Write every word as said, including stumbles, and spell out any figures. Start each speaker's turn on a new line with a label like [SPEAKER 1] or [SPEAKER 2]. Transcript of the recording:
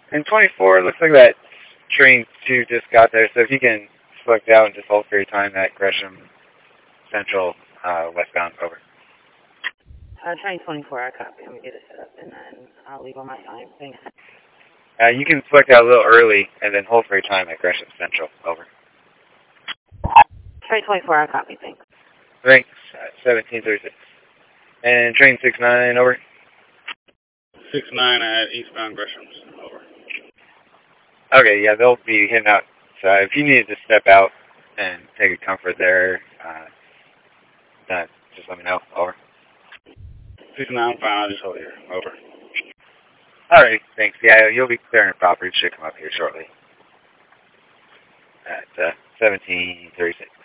[SPEAKER 1] in twenty-four, it looks like that train two just got there, so if you can select out and just hold for your time at Gresham Central, uh, westbound, over.
[SPEAKER 2] Uh, train twenty-four, I copy. Let me get it set up, and then I'll leave on my time. Thanks.
[SPEAKER 1] Uh, you can select out a little early, and then hold for your time at Gresham Central, over.
[SPEAKER 2] Train twenty-four, I copy. Thanks.
[SPEAKER 1] Thanks, uh, seventeen thirty-six. And train six nine, over.
[SPEAKER 3] six nine at eastbound Gresham, over.
[SPEAKER 1] Okay, yeah, they'll be heading out. So if you need to step out and take a comfort there, uh, then just let me know, over.
[SPEAKER 3] six nine, fine, I'll just hold here, over.
[SPEAKER 1] All right, thanks. Yeah, you'll be clearing the property. Should come up here shortly at uh, seventeen thirty-six.